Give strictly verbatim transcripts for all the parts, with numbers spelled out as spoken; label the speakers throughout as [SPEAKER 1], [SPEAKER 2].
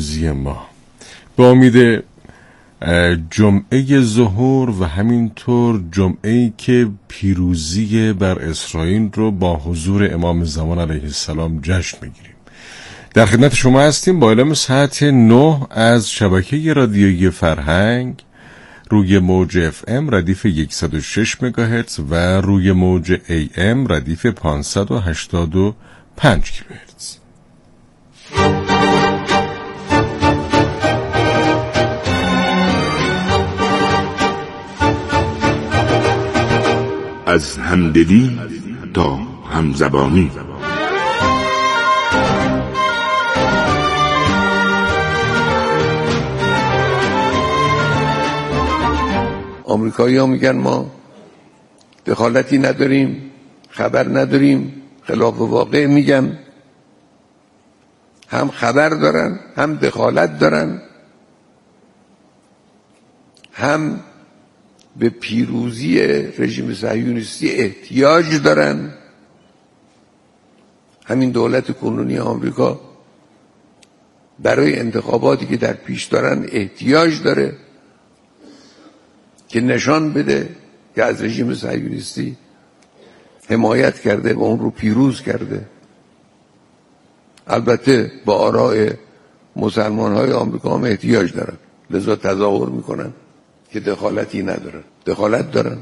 [SPEAKER 1] ما با امید جمعه ظهور و همینطور جمعه‌ای که پیروزی بر اسرائیل رو با حضور امام زمان علیه السلام جشن میگیریم. در خدمت شما هستیم با اعلام ساعت نه از شبکه رادیویی فرهنگ روی موج اف ام ردیف صد و شش مگاهرتز و روی موج ای ام ردیف پانصد و هشتاد و پنج کیلوهرتز.
[SPEAKER 2] از همدلی تا همزبانی.
[SPEAKER 3] آمریکایی ها میگن ما دخالتی نداریم، خبر نداریم، خلاف واقع. میگم هم خبر دارن، هم دخالت دارن، هم به پیروزی رژیم صهیونیستی احتیاج دارن. همین دولت کنونی آمریکا برای انتخاباتی که در پیش دارن احتیاج داره که نشان بده که از رژیم صهیونیستی حمایت کرده و اون رو پیروز کرده. البته با آراء مسلمان های آمریکا هم احتیاج دارن، لذا تظاهر میکنن که دخالتی ندارن. دخالت دارن.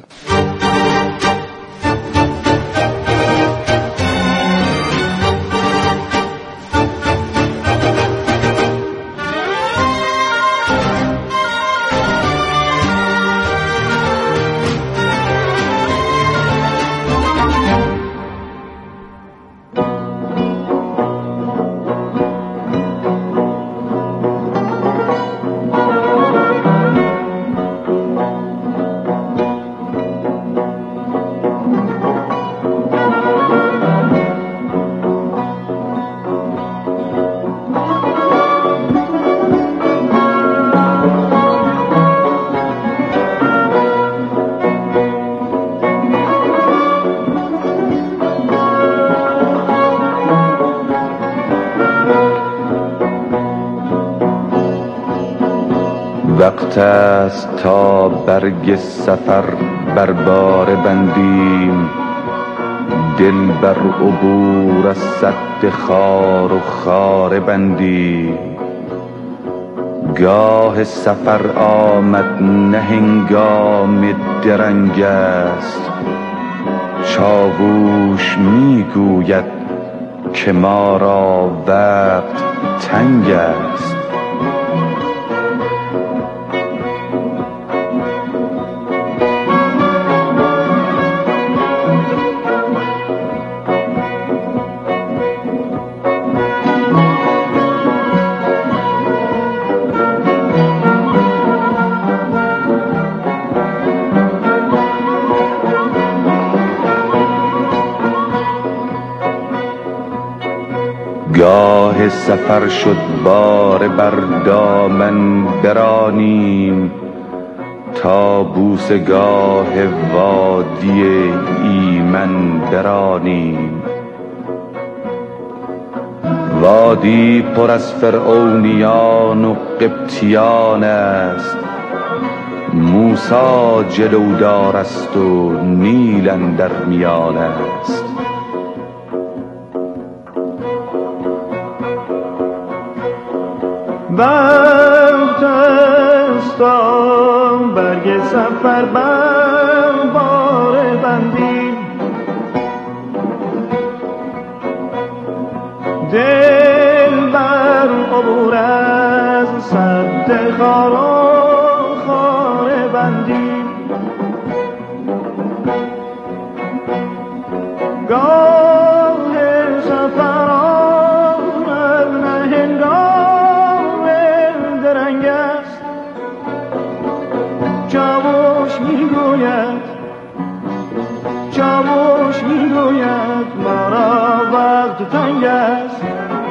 [SPEAKER 4] وقت است تا برگ سفر بر بار بندیم، دل بر عبور از سد خار و خاره بندیم. گاه سفر آمد نه هنگام درنگ است، چاووش میگوید که ما را وقت تنگ است. گاه سفر شد بار بر دامن برانیم، تا بوسگاه وادی ایمن برانیم. وادی پر از فرعونیان و قبطیان است، موسی جلودار است و نیل اندر میان است.
[SPEAKER 5] وقت است تا برگ سفر بر بار بندیم، دل بر عبور از سد خار و خاره بندیم. گاه سفر آمد نه هنگام درنگ است، چاوش میگوید چاوش میگوید ما را وقت تنگ است.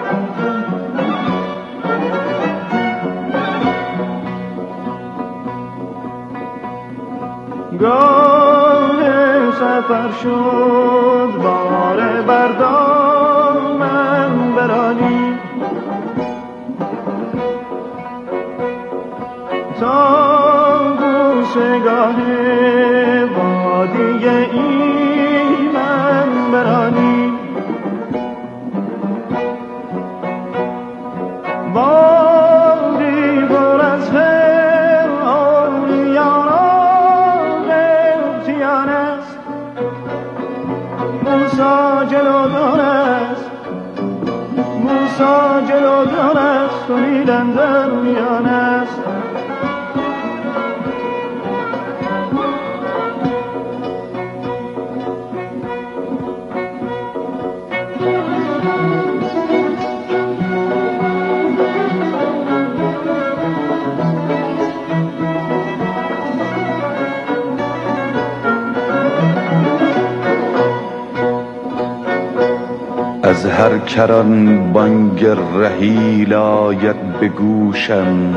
[SPEAKER 5] گاه سفر شد بار بردامن برانی، تا گوشگاه وادی ایمن برانی وادی پر از فرعونیان و قبطیان است موسی جلودار است موسی جلودار است و نیل اندر میان است
[SPEAKER 4] از هر کران بانگ رحیل آید به گوشم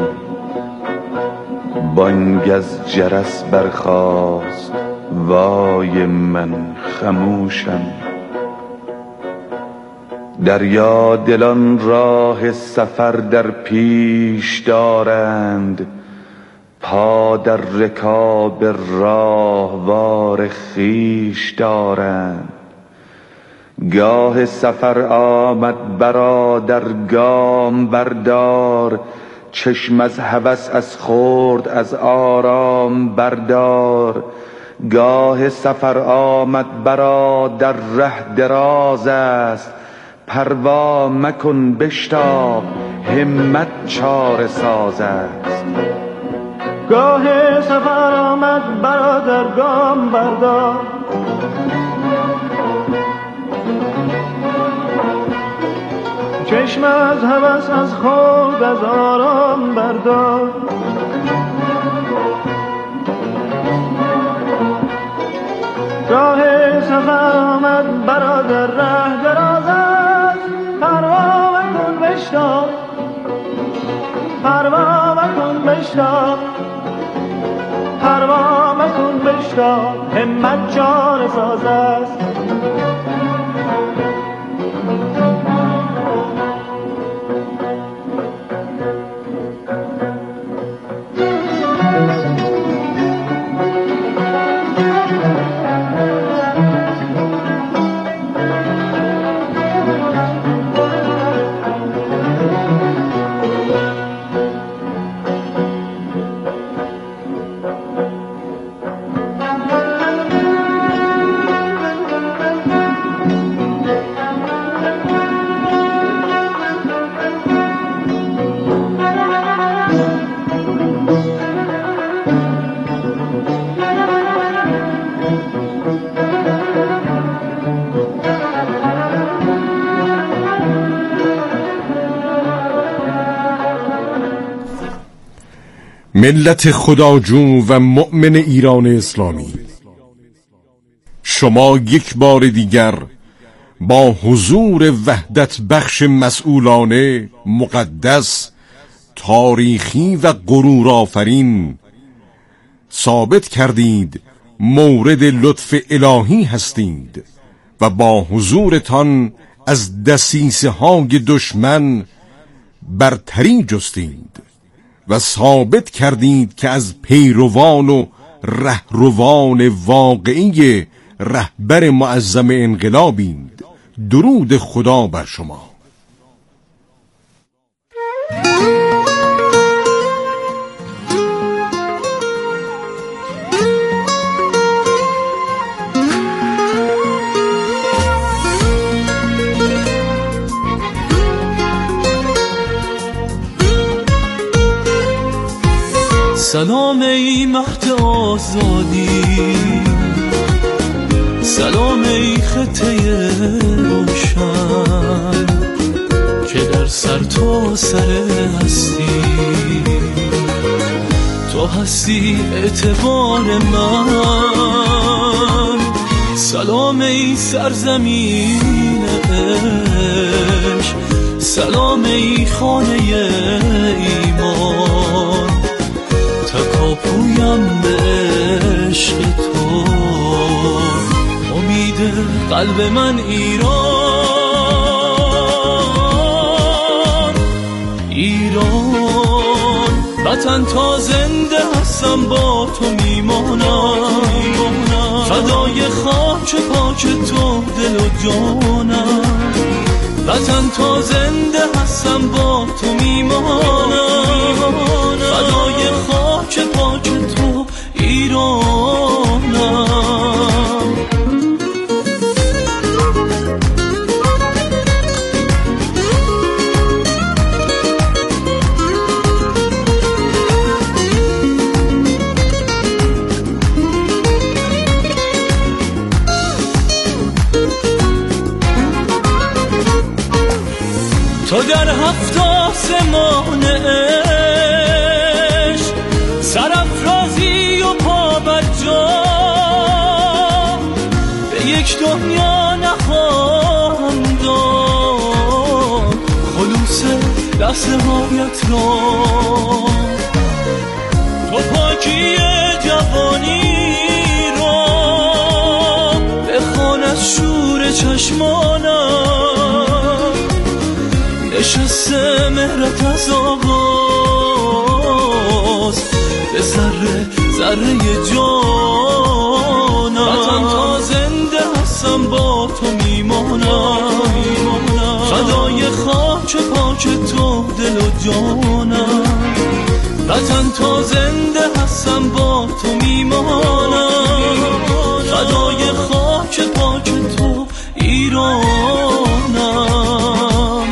[SPEAKER 4] بانگ از جرس برخاست وای من خموشم دریا دلان راه سفر در پیش دارند پا در رکاب راهوار خویش دارند گاه سفر آمد برادر گام بردار چشم از هوس از خورد از آرام بردار گاه سفر آمد برادر ره دراز است پروا مکن بشتاب همت چاره ساز است
[SPEAKER 5] گاه سفر آمد برادر گام بردار چشم از هوس از خود از آرام بردار راه سفر آمد برادر ره دراز است پروا مکن بشتاب پروا مکن بشتاب پروا مکن بشتاب همت چاره ساز است
[SPEAKER 1] ملت خداجو و مؤمن ایران اسلامی، شما یک بار دیگر با حضور وحدت بخش مسئولانه، مقدس، تاریخی و غرور آفرین ثابت کردید مورد لطف الهی هستید و با حضورتان از دسیسه های دشمن برتری جستید و ثابت کردید که از پیروان و رهروان واقعی رهبر معظم انقلابید. درود خدا بر شما.
[SPEAKER 6] سلام ای مهد آزادی، سلام ای خطه روشن که در سر تو سر هستی، تو هستی اعتبار من. سلام ای سرزمین عشق، سلام ای خانه ایمان، تکاپویم به عشق تو، امید قلب من ایران، ایران وطن تا زنده هستم با تو میمانم، فدای خاک پاک تو دل و جانم. وطن تا زنده هستم با تو میمانم، فدای خاک پاک تو ایرانم. تو در هفت آسمان عشق سرافرازی و پابرجا، به یک دنیا نخواهم داد خلوص لحظه هایت را. تو پاکی جوانی را بخوان از شور چشمانم، نشسته مهرت از آغاز به ذره ذره جانم. وطن تا زنده هستم با تو میمانم، فدای خاک پاک تو دل و جانم. وطن تا زنده هستم با تو میمانم، فدای خاک پاک تو ایرانم.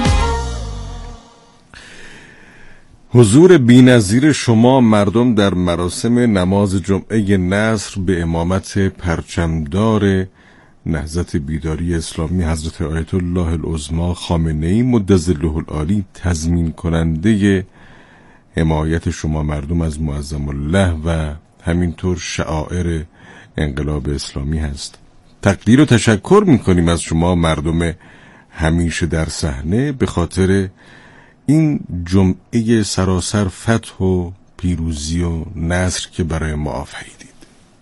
[SPEAKER 1] حضور بی‌نظیر شما مردم در مراسم نماز جمعه نصر به امامت پرچمدار نهضت بیداری اسلامی حضرت آیت الله العظمی خامنه‌ای مدظله العالی تضمین کننده حمایت شما مردم از معظم الله و همینطور شعائر انقلاب اسلامی هست. تقدیر و تشکر میکنیم از شما مردم همیشه در صحنه به خاطر این جمعه سراسر فتح و پیروزی و نصر که برای ما آفریدید.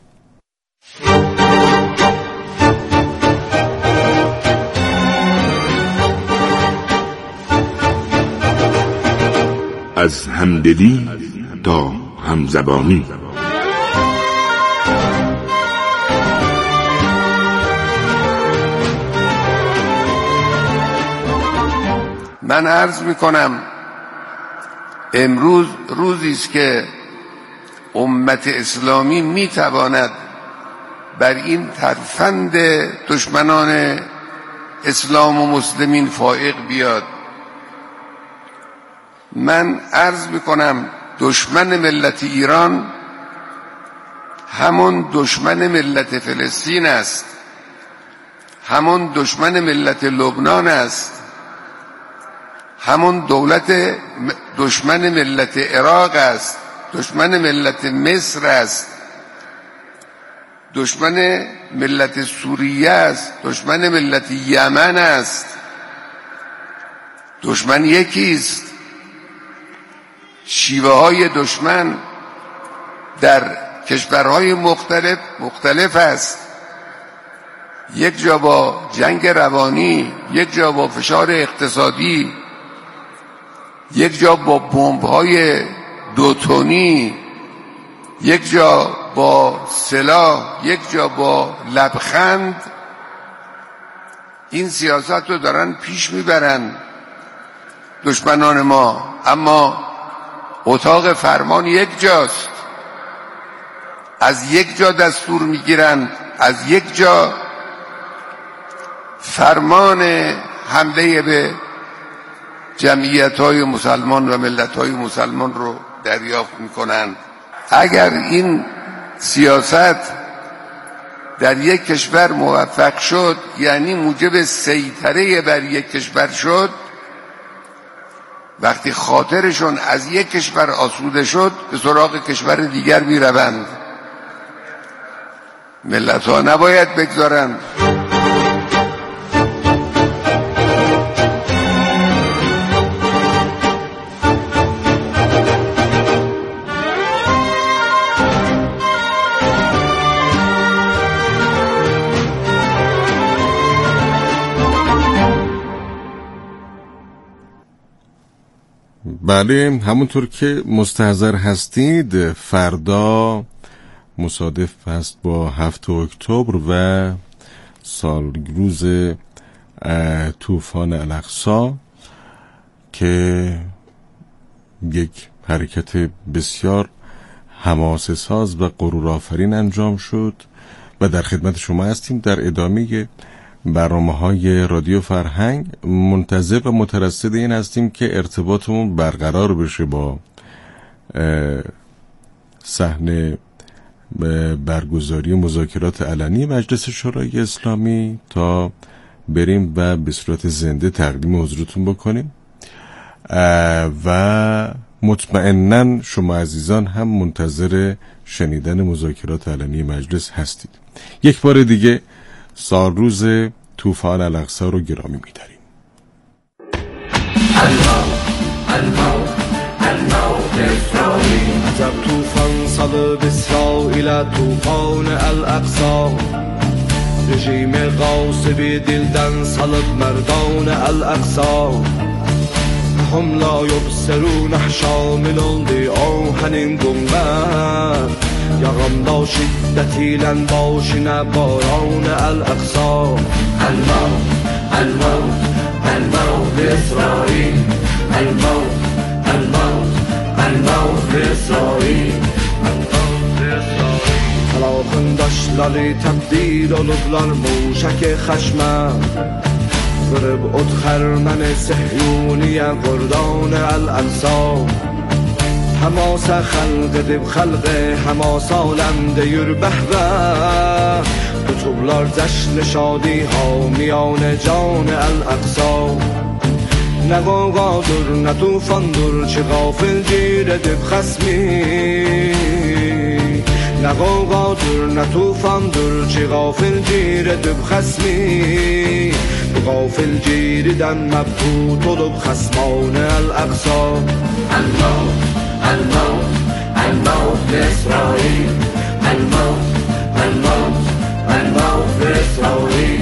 [SPEAKER 2] از همدلی تا همزبانی.
[SPEAKER 3] من عرض میکنم امروز روزی است که امت اسلامی میتواند بر این ترفند دشمنان اسلام و مسلمین فائق بیاد. من عرض میکنم دشمن ملت ایران همون دشمن ملت فلسطین است، همون دشمن ملت لبنان است، همون دولت دشمن ملت عراق است، دشمن ملت مصر است، دشمن ملت سوریه است، دشمن ملت یمن است. دشمن یکیست، شیوه های دشمن در کشورهای مختلف مختلف است. یک جا با جنگ روانی، یک جا با فشار اقتصادی، یک جا با بمب‌های دو تنی، یک جا با سلاح، یک جا با لبخند. این سیاست رو دارن پیش میبرن دشمنان ما، اما اتاق فرمان یک جاست. از یک جا دستور میگیرن، از یک جا فرمان حمله به جمعیت‌های مسلمان و ملت‌های مسلمان رو دریافت می‌کنند. اگر این سیاست در یک کشور موفق شد، یعنی موجب سیطره بر یک کشور شد، وقتی خاطرشون از یک کشور آسوده شد به سراغ کشور دیگر می‌روند. ملت‌ها نباید بگذارند
[SPEAKER 1] بله. بله، همونطور که مستحضر هستید فردا مصادف هست با هفتم اکتبر و سالروز طوفان الاقصی که یک حرکت بسیار حماسه ساز و غرور آفرین انجام شد و در خدمت شما هستیم. در ادامه برنامه‌های رادیو فرهنگ منتظر و مترصد این هستیم که ارتباطمون برقرار بشه با صحنه برگزاری مذاکرات علنی مجلس شورای اسلامی تا بریم و به صورت زنده تقدیم حضورتون بکنیم و مطمئناً شما عزیزان هم منتظر شنیدن مذاکرات علنی مجلس هستید. یک بار دیگه سالروز طوفان الاقصی رو گرامی می‌داریم.
[SPEAKER 7] عجب طوفان صلب اسرائیل طوفان الاقصی رژیم غاصبی دلدن صلب مردان الاقصی هم لا یبصرون شامل آهن گنبد یغم دا شدتی لن باشن باران الاقصی الموت الموت الموت بإسرائیل الموت الموت الموت بإسرائیل Talaxındaşları təbdil olublar muşək xəşmən Qırıb od xərməni səhyuniyə qurdan əl-əqsa Həmasə xəlq edib xəlqə həmas aləmdə yür bəhvə Qutublar cəşn şadi hamiyan can əl-əqsa Nə qavqadır, nə tufandır ki qafil gir edib xəsmi Nə qavqadır, nə tufandır ki qafil gir edib xəsmi Bu qafil giridən məbhut olub xəsman əl-əqsa Əl-Mavt, Əl-Mavt, Əl-Mavt bİsrail Əl-Mavt, Əl-Mavt, Əl-Mavt bİsrail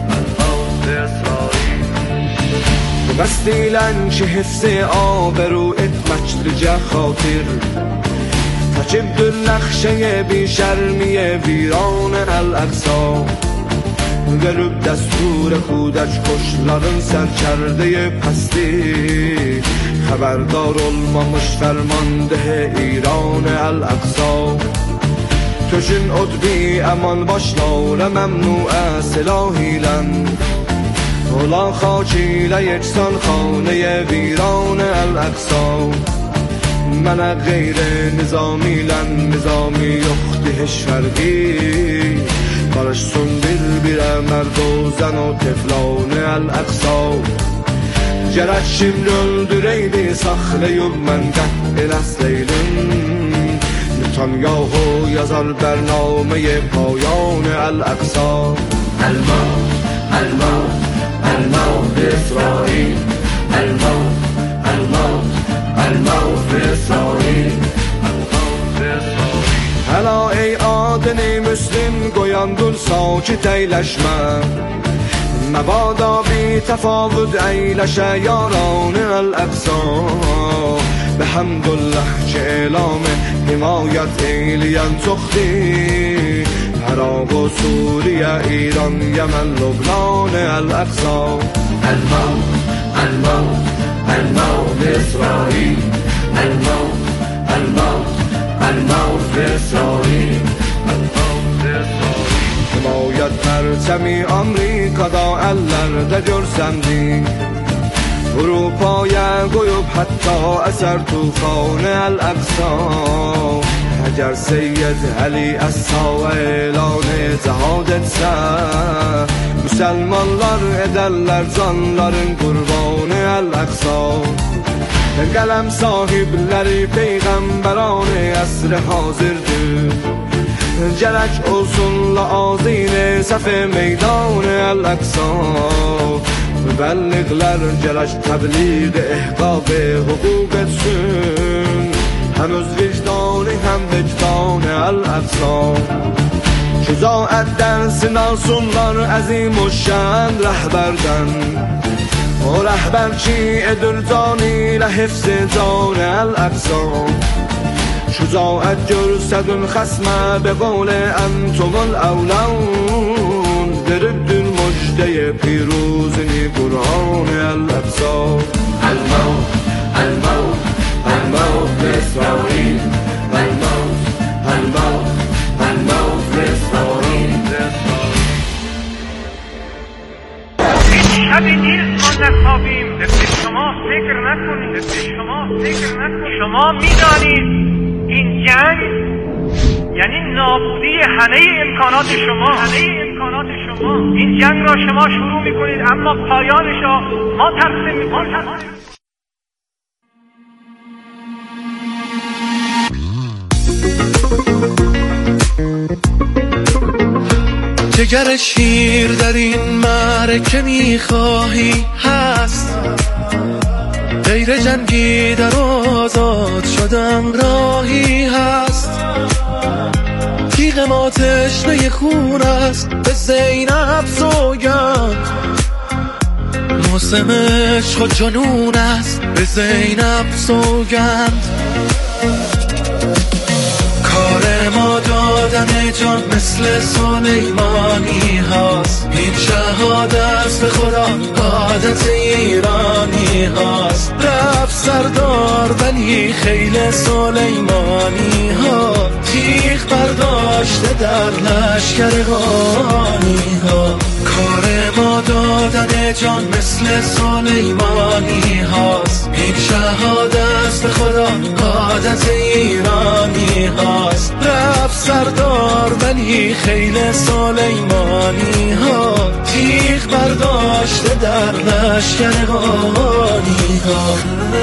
[SPEAKER 7] بستیلن که حفظ آبرو ات مجد خاطر تجب در نقشه بی شرمی ویران الاقصا گرب دستور خودش کشلارın سرکرده پستی خبردار olmamış فرمانده ایران الاقصا تجن ادبی امان başlar ممنوع سلاحیلن اولا خاکیله یکسان خانه ویران الاقصا من غیر نظامی لن نظامی یختی هشفرگی barışsın bir-birə mərd o zən o teflan el-əqsa Gərək şimdi öldürəydi saxlayıb mən qətt eləsəydim Netanyahu yazar bərnaməyə payan el-əqsa El-Mavt, El-Mavt, El-Mavt bİsrail El-Mavt, El-Mavt, El-Mavt bİsrail Həla ey adını müslim qoyan dur sakit eyləşmə Məbada bir təfavüd eyləşə yaran el-əqsa Bəhəmdülləh ki elamı himayət eyləyən çoxdir Əraq o Suriyə, İran, Yəmən, Lubnan el-əqsa El-Mavt, El-Mavt, El-Mavt bİsrail El-Mavt, El-Mavt El-Mavt bİsrail Himayət pərçəmi Amerikada əllərdə görsəmdik Avropaya qoyub hətta əsər tufan el-əqsa Əgər Seyyid Əli Əssa elan cəhad etsə Müsəlmanlar edərlər canların qurbanı el-əqsa Qələm sahibləri peyğəmbərani əsr hazırdır Gərək olsunla azine səf-i meydan el-əqsa Mübəlliğlər gərək təbliğ ehqab hüquq etsin Həm öz vicdanı həm vicdan el-əqsa Şücaət dərsin alsınlar əzim o şən rəhbərdən و رهبرچی ادرزانی لحفظ جان الاقصا شجاعت جرسد الخصم به قول انتم الاولون درد المجده پیروزنی قرآن الاقصا الموت الموت الموت لإسرائیل الموت الموت الموت لإسرائیل
[SPEAKER 8] شبی نیست ما نخوابیم به شما فکر نکنید به شما فکر نکنید شما میدانید این جنگ یعنی نابودی همه امکانات شما همه امکانات شما این جنگ را شما شروع میکنید اما پایانش را ما ترسیم میکنیم
[SPEAKER 6] جگر شیر در این معرکه میخواهی هست غیر جنگی در آزاد شدن راهی هست تیغ ما تشنه خون است به زینب سوگند موسم عشق و جنون است به زینب سوگند کار ما دادن جان مثل سلیمانی هاست این شهادت به خدا عادت ایرانی هاست رفت سردار ولی خیل سلیمانی ها تیغ برداشته در لشکر غانی ها کار ما دادن جان مثل سلیمانی هاست این شهادت به خدا عادت ایرانی هاست رفت سردار ولی خیل سلیمانی ها تیغ برداشته در لشکر غانی ها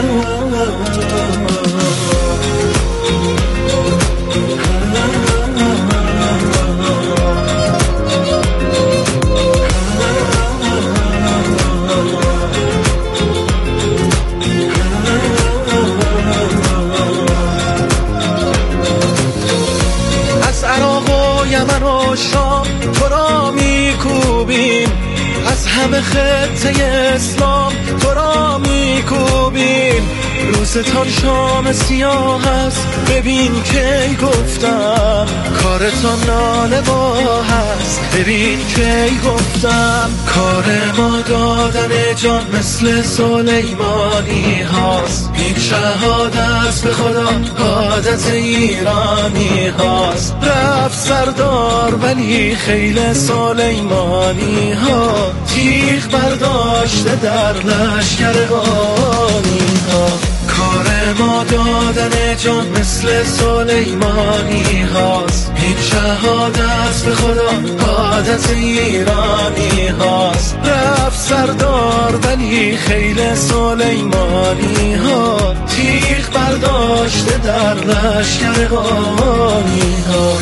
[SPEAKER 6] یمن و شام تو را میکوبیم از همه خطه اسلام تو را میکوبیم روزتان شام سیاه است ببین کی گفتم کارتان ناله با هست ببین کی گفتم کار ما دادن جان مثل سلیمانی هاست این شهادت به خدا عادت ایرانی هاست رفت سردار ولی خیل سلیمانی ها تیغ برداشته در لشکر غانی ها کار ما دادن جان مثل سلیمانی هاست این شهادت به خدا عادت ایرانی هاست رفت سردار ولی خیل سلیمانی ها تیغ برداشته در لشکر غانی ها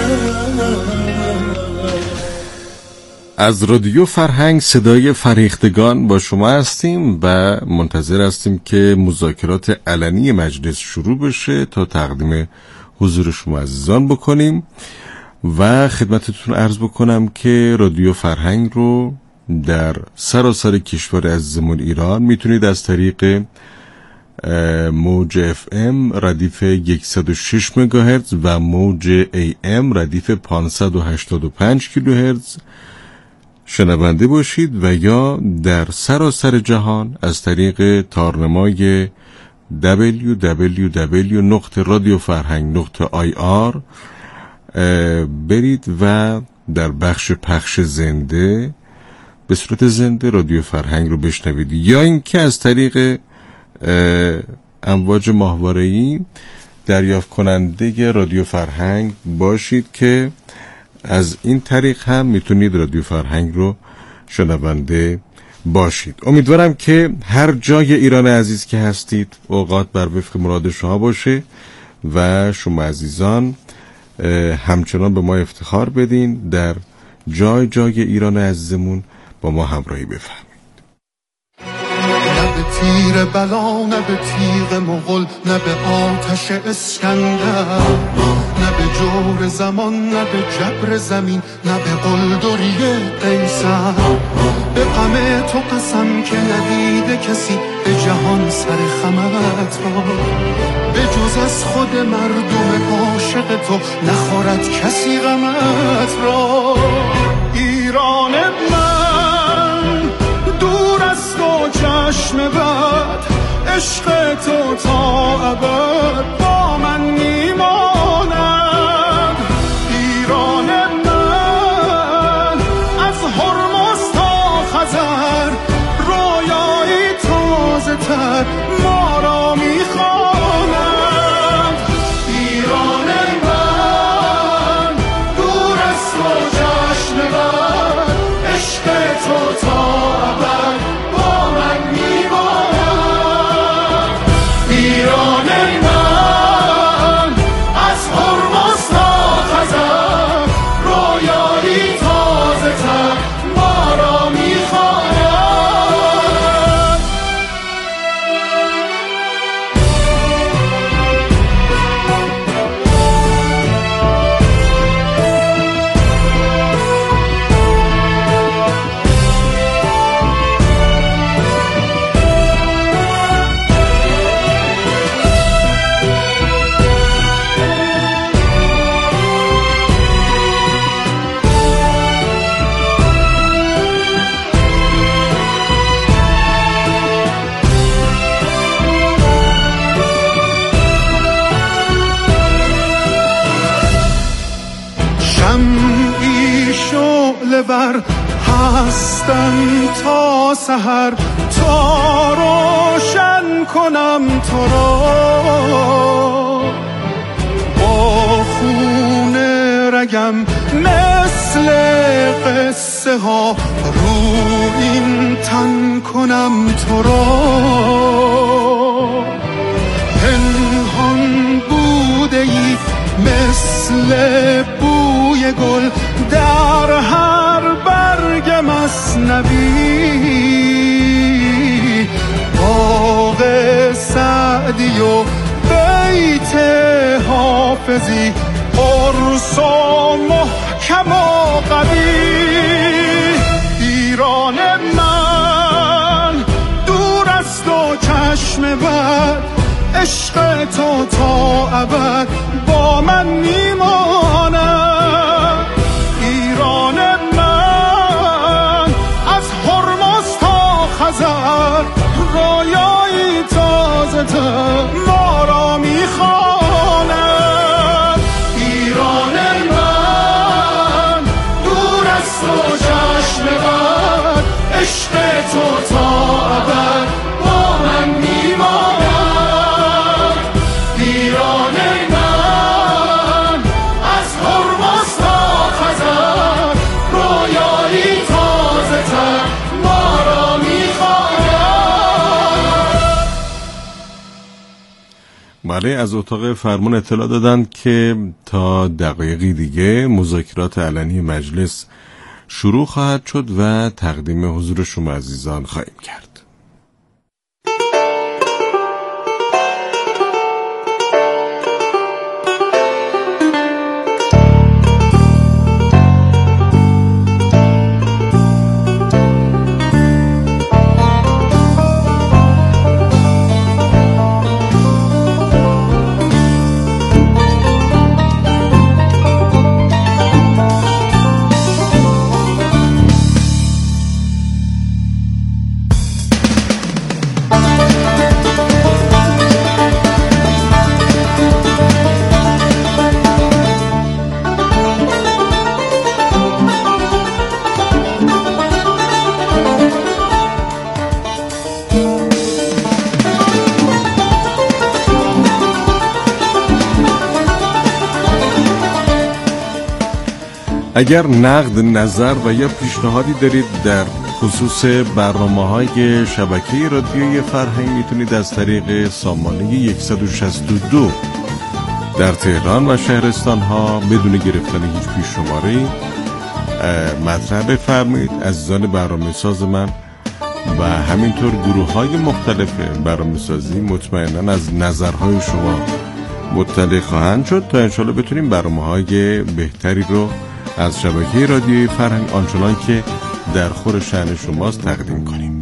[SPEAKER 1] از رادیو فرهنگ صدای فریختگان با شما هستیم و منتظر هستیم که مذاکرات علنی مجلس شروع بشه تا تقدیم حضور شما عزیزان بکنیم و خدمتتون عرض بکنم که رادیو فرهنگ رو در سراسر کشور عزیزمون ایران میتونید از طریق موج اف ام ردیف صد و شش مگاهرتز و موج ای ام ردیف پانصد و هشتاد و پنج کیلوهرتز شنونده باشید و یا در سراسر جهان از طریق تارنمای دبلیو دبلیو دبلیو نقطه رادیو فرهنگ نقطه آی آر برید و در بخش پخش زنده به صورت زنده رادیو فرهنگ رو بشنوید یا اینکه از طریق امواج ماهواره‌ای دریافت کننده رادیو فرهنگ باشید که از این طریق هم میتونید رادیو فرهنگ رو شنونده باشید. امیدوارم که هر جای ایران عزیز که هستید اوقات بر وفق مراد شما باشه و شما عزیزان همچنان به ما افتخار بدین در جای جای ایران عزیزمون با ما همراهی بفهمید.
[SPEAKER 9] نه به تیر بلا نه به تیغ مغل نه به آتش اسکندر نه به جور زمان، نه به جبر زمین، نه به قلدری قیصر. به غم تو قسم که ندیده کسی به جهان سر خمت را، به جز از خود مردم عاشق تو نخورد کسی غمت را. ایران من دور از تو چشم بد، عشق تو تا ابد با من میماند. ایران من از هرمز تا خزر، رویایی تازه تر ما را میخواند. ایران من دور از تو جشن بد، عشق تو تا ابد با من میماند. ایران من از هرمز تا خزر، رویایی تازه تر ما را میخواند. شمعی شعله ور هستم تا سحر، تا روشن کنم تو را. با خون رگم مثل قصه ها رو این تن کنم تو را. پنهان بوده ای مثل بوی گل در هر برگ مثنوی. باغ سعدی و بیت حافظی، قرص و محکم و قوی. ایران من دور از تو چشم بد، عشق تو تا ابد با من میماند. ایران من از هرمز تا خزر، رویایی تازه تر ما را میخواند. ایران من دور از تو چشم بد، عشق تو تا ابد با من میماند. ایران من از هرمز تا خزر، رویایی تازه تر ما را میخواند.
[SPEAKER 1] بله، از اتاق فرمان اطلاع دادند که تا دقایقی دیگه مذاکرات علنی مجلس شروع خواهد شد و تقدیم حضور شما عزیزان خواهیم کرد. اگر نقد، نظر و یا پیشنهادی دارید در خصوص برنامه‌های شبکه رادیویی فرهنگ، میتونید از طریق سامانه صد و شصت و دو در تهران و شهرستان ها بدون گرفتن هیچ پیش شماره مطرح بفرمایید. عزیزان برنامه ساز من و همینطور گروه های مختلف برنامه سازی مطمئناً از نظرهای شما مطلع خواهند شد تا انشالله بتونیم برنامه‌های بهتری رو از شبکه رادیوی فرهنگ آنچنان که در خور شأن شماست تقدیم کنیم.